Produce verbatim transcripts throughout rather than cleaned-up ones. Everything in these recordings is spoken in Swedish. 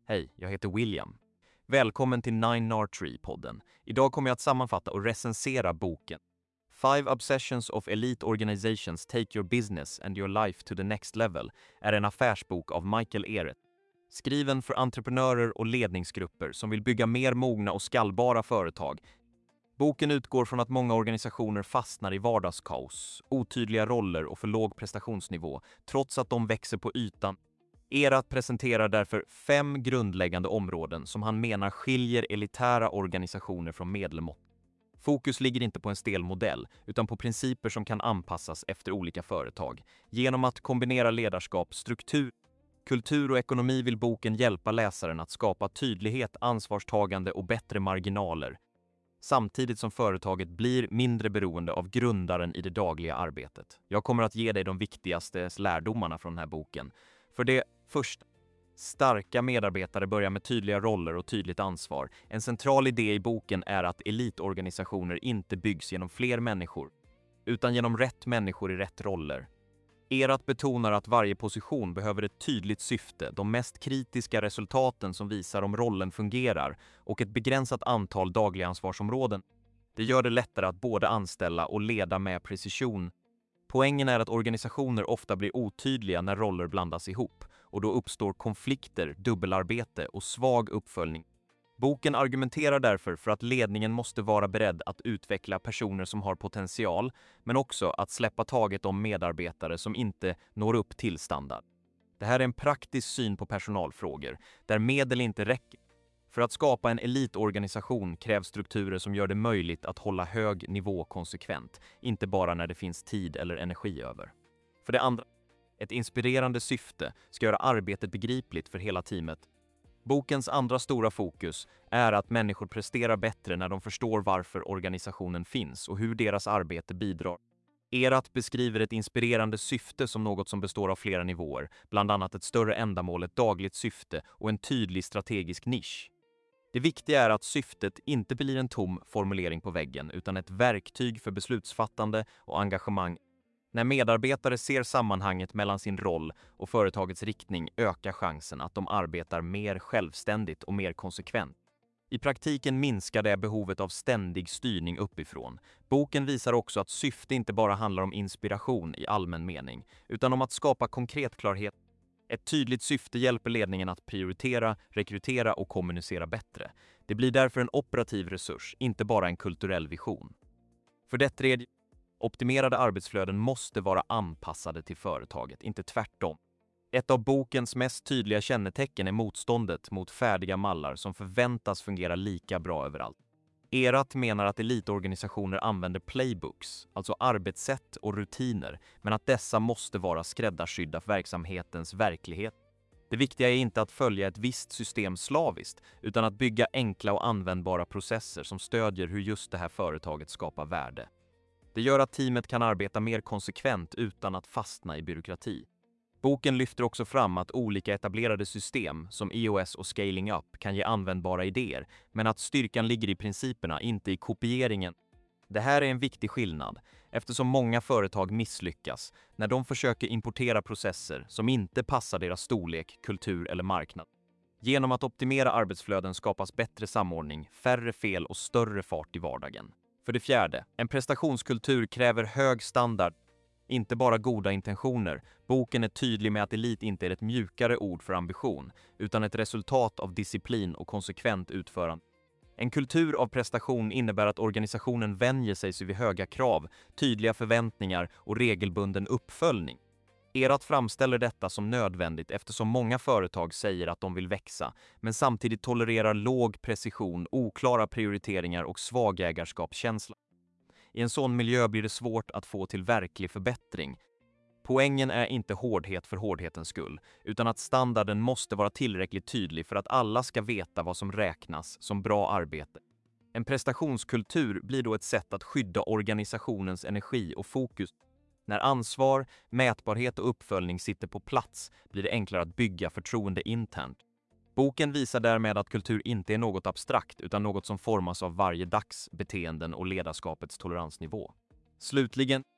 Hej, jag heter William. Välkommen till Nine R Tree-podden. Idag kommer jag att sammanfatta och recensera boken Five Obsessions of Elite Organizations Take Your Business and Your Life to the Next Level är en affärsbok av Michael Ehret. Skriven för entreprenörer och ledningsgrupper som vill bygga mer mogna och skallbara företag. Boken utgår från att många organisationer fastnar i vardagskaos, otydliga roller och för låg prestationsnivå, trots att de växer på ytan. Ehret presenterar därför fem grundläggande områden som han menar skiljer elitära organisationer från medelmått. Fokus ligger inte på en stel modell, utan på principer som kan anpassas efter olika företag. Genom att kombinera ledarskap, struktur, kultur och ekonomi vill boken hjälpa läsaren att skapa tydlighet, ansvarstagande och bättre marginaler, samtidigt som företaget blir mindre beroende av grundaren i det dagliga arbetet. Jag kommer att ge dig de viktigaste lärdomarna från den här boken. För det första, starka medarbetare börjar med tydliga roller och tydligt ansvar. En central idé i boken är att elitorganisationer inte byggs genom fler människor, utan genom rätt människor i rätt roller. Ehret betonar att varje position behöver ett tydligt syfte, de mest kritiska resultaten som visar om rollen fungerar och ett begränsat antal dagliga ansvarsområden. Det gör det lättare att både anställa och leda med precision. Poängen är att organisationer ofta blir otydliga när roller blandas ihop och då uppstår konflikter, dubbelarbete och svag uppföljning. Boken argumenterar därför för att ledningen måste vara beredd att utveckla personer som har potential, men också att släppa taget om medarbetare som inte når upp till standard. Det här är en praktisk syn på personalfrågor, där medel inte räcker. För att skapa en elitorganisation krävs strukturer som gör det möjligt att hålla hög nivå konsekvent, inte bara när det finns tid eller energi över. För det andra, ett inspirerande syfte ska göra arbetet begripligt för hela teamet. Bokens andra stora fokus är att människor presterar bättre när de förstår varför organisationen finns och hur deras arbete bidrar. Ehret beskriver ett inspirerande syfte som något som består av flera nivåer, bland annat ett större ändamål, ett dagligt syfte och en tydlig strategisk nisch. Det viktiga är att syftet inte blir en tom formulering på väggen utan ett verktyg för beslutsfattande och engagemang. När medarbetare ser sammanhanget mellan sin roll och företagets riktning ökar chansen att de arbetar mer självständigt och mer konsekvent. I praktiken minskar det behovet av ständig styrning uppifrån. Boken visar också att syfte inte bara handlar om inspiration i allmän mening, utan om att skapa konkret klarhet. Ett tydligt syfte hjälper ledningen att prioritera, rekrytera och kommunicera bättre. Det blir därför en operativ resurs, inte bara en kulturell vision. För det tredje, optimerade arbetsflöden måste vara anpassade till företaget, inte tvärtom. Ett av bokens mest tydliga kännetecken är motståndet mot färdiga mallar som förväntas fungera lika bra överallt. Ehret menar att elitorganisationer använder playbooks, alltså arbetssätt och rutiner, men att dessa måste vara skräddarsydda för verksamhetens verklighet. Det viktiga är inte att följa ett visst system slaviskt, utan att bygga enkla och användbara processer som stödjer hur just det här företaget skapar värde. Det gör att teamet kan arbeta mer konsekvent utan att fastna i byråkrati. Boken lyfter också fram att olika etablerade system som E O S och Scaling Up kan ge användbara idéer, men att styrkan ligger i principerna, inte i kopieringen. Det här är en viktig skillnad, eftersom många företag misslyckas när de försöker importera processer som inte passar deras storlek, kultur eller marknad. Genom att optimera arbetsflöden skapas bättre samordning, färre fel och större fart i vardagen. För det fjärde, en prestationskultur kräver hög standard, inte bara goda intentioner. Boken är tydlig med att elit inte är ett mjukare ord för ambition, utan ett resultat av disciplin och konsekvent utförande. En kultur av prestation innebär att organisationen vänjer sig vid höga krav, tydliga förväntningar och regelbunden uppföljning. Ehret framställer detta som nödvändigt eftersom många företag säger att de vill växa, men samtidigt tolererar låg precision, oklara prioriteringar och svag ägarskapskänsla. I en sån miljö blir det svårt att få till verklig förbättring. Poängen är inte hårdhet för hårdhetens skull, utan att standarden måste vara tillräckligt tydlig för att alla ska veta vad som räknas som bra arbete. En prestationskultur blir då ett sätt att skydda organisationens energi och fokus. När ansvar, mätbarhet och uppföljning sitter på plats blir det enklare att bygga förtroende internt. Boken visar därmed att kultur inte är något abstrakt utan något som formas av varje dags beteenden och ledarskapets toleransnivå. Slutligen,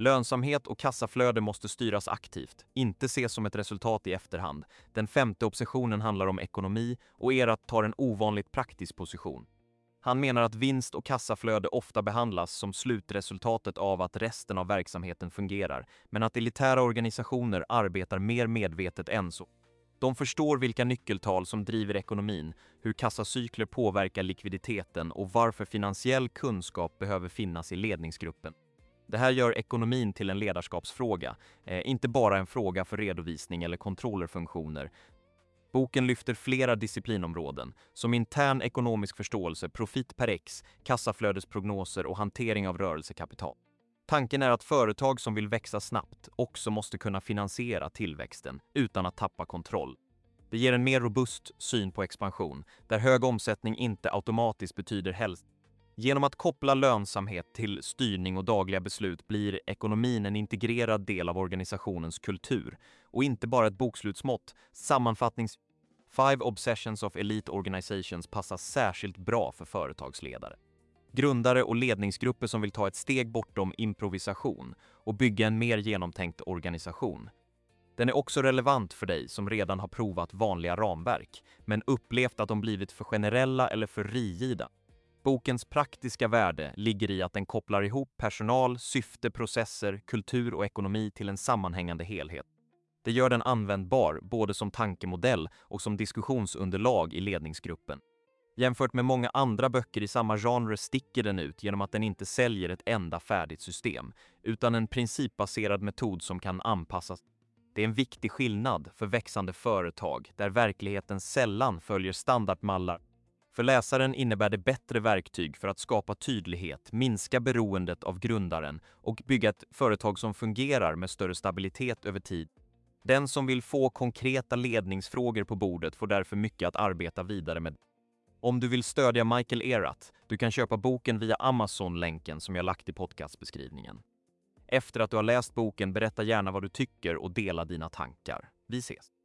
Lönsamhet och kassaflöde måste styras aktivt, inte ses som ett resultat i efterhand. Den femte obsessionen handlar om ekonomi och Erat tar en ovanligt praktisk position. Han menar att vinst och kassaflöde ofta behandlas som slutresultatet av att resten av verksamheten fungerar, men att elitära organisationer arbetar mer medvetet än så. De förstår vilka nyckeltal som driver ekonomin, hur kassacykler påverkar likviditeten och varför finansiell kunskap behöver finnas i ledningsgruppen. Det här gör ekonomin till en ledarskapsfråga, eh, inte bara en fråga för redovisning eller controllerfunktioner. Boken lyfter flera disciplinområden, som intern ekonomisk förståelse, profit per ex, kassaflödesprognoser och hantering av rörelsekapital. Tanken är att företag som vill växa snabbt också måste kunna finansiera tillväxten utan att tappa kontroll. Det ger en mer robust syn på expansion, där hög omsättning inte automatiskt betyder helst. Genom att koppla lönsamhet till styrning och dagliga beslut blir ekonomin en integrerad del av organisationens kultur och inte bara ett bokslutsmått. Sammanfattnings Five Obsessions of Elite Organizations passar särskilt bra för företagsledare, grundare och ledningsgrupper som vill ta ett steg bortom improvisation och bygga en mer genomtänkt organisation. Den är också relevant för dig som redan har provat vanliga ramverk, men upplevt att de blivit för generella eller för rigida. Bokens praktiska värde ligger i att den kopplar ihop personal, syfte, processer, kultur och ekonomi till en sammanhängande helhet. Det gör den användbar både som tankemodell och som diskussionsunderlag i ledningsgruppen. Jämfört med många andra böcker i samma genre sticker den ut genom att den inte säljer ett enda färdigt system, utan en principbaserad metod som kan anpassas. Det är en viktig skillnad för växande företag där verkligheten sällan följer standardmallar. För läsaren innebär det bättre verktyg för att skapa tydlighet, minska beroendet av grundaren och bygga ett företag som fungerar med större stabilitet över tid. Den som vill få konkreta ledningsfrågor på bordet får därför mycket att arbeta vidare med. Om du vill stödja Michael Erat, du kan köpa boken via Amazon-länken som jag lagt i podcastbeskrivningen. Efter att du har läst boken, berätta gärna vad du tycker och dela dina tankar. Vi ses!